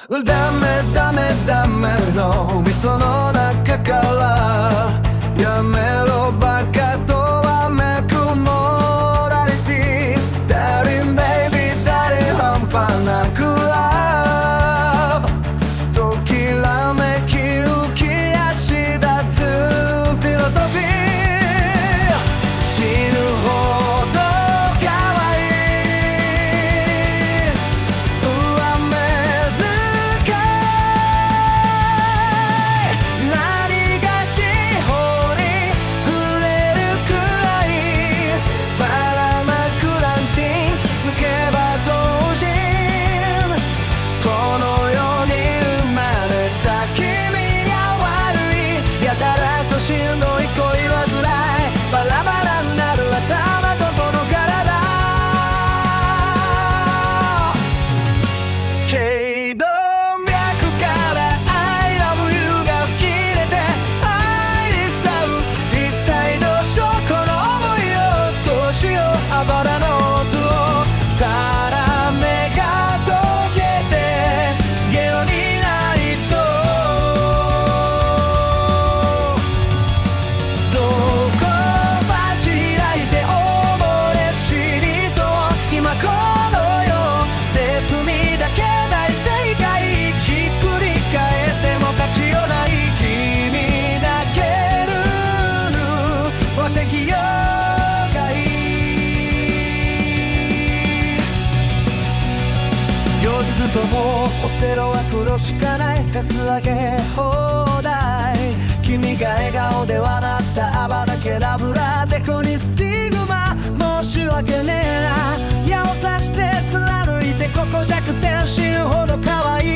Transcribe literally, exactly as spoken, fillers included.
ダメダメダメの味噌の中からやめろバカとわめくモラリティダーリンベイビーダーリン半端なクラブときらめき浮き足立つフィロソフィー死ぬほど可愛い上目遣い何がしほに触れるくらいばらまく乱心スケバ同人この世に生まれた君には悪いやたらとしんどい恋は辛いバラバラになる頭とこの体頸動脈から I love you が吹き出て愛にさう一体どうしようこの想いをどうしようあばらの音をザラメが溶けてゲロになりそうどこばち開いて溺れ死にそう今この世で踏みだけ大正解ひっくり返っても勝ちようない君だけルールは適用外四つともオセロは黒しかないカツアゲ放題君が笑顔で笑ったアバダケラブラデコにスティグマ申し訳ねえな矢を刺して貫いてここ弱点死ぬほど可愛い